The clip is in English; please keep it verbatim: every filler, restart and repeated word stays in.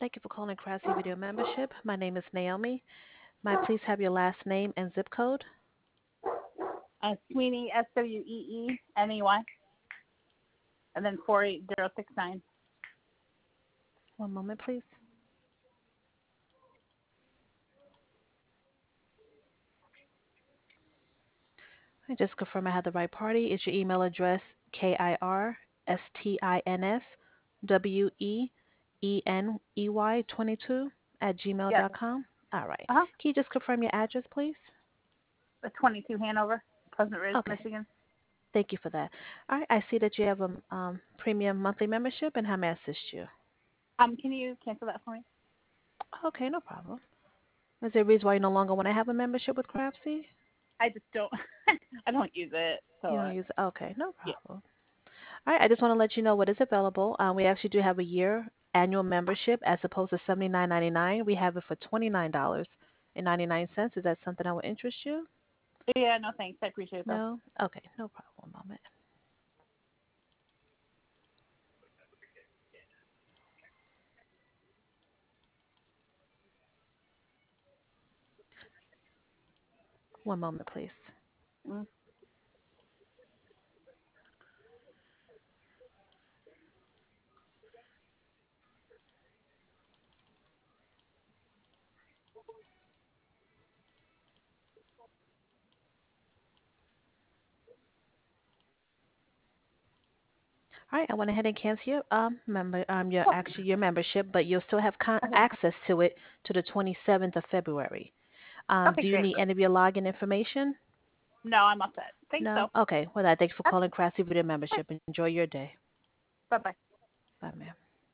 Thank you for calling Craftsy Video Membership. My name is Naomi. May I please have your last name and zip code? Uh, Sweeney, S W E E N E Y, and then four eight zero six nine. One moment, please. I just confirm I have the right party. Is your email address K I R S T I N S W E E N E Y twenty-two at gmail Yes. dot com? All right. Uh-huh. Can you just confirm your address, please? The twenty-two Hanover, Pleasant Ridge, Okay. Michigan. Thank you for that. All right. I see that you have a um, premium monthly membership, and how may I assist you? Um, can you cancel that for me? Okay, no problem. Is there a reason why you no longer want to have a membership with Craftsy? I just don't. I don't use it, so You uh, don't use it? Okay, no yeah. problem. All right, I just want to let you know what is available. Um, we actually do have a year annual membership as opposed to seventy-nine ninety-nine. We have it for twenty-nine dollars and ninety-nine cents. Is that something that would interest you? Yeah, no thanks. I appreciate it though. No? Okay, no problem. One moment. One moment, please. Mm. All right, I went ahead and cancel your um member um your Oh, actually your membership, but you'll still have con- okay. access to it to the twenty-seventh of February. Um, Okay, do you great. need any of your login information? No, I'm all set. Thanks No? though. Okay. Well, I thank you for Okay. calling Craftsy Video Membership. Enjoy your day. Bye bye. Bye, ma'am.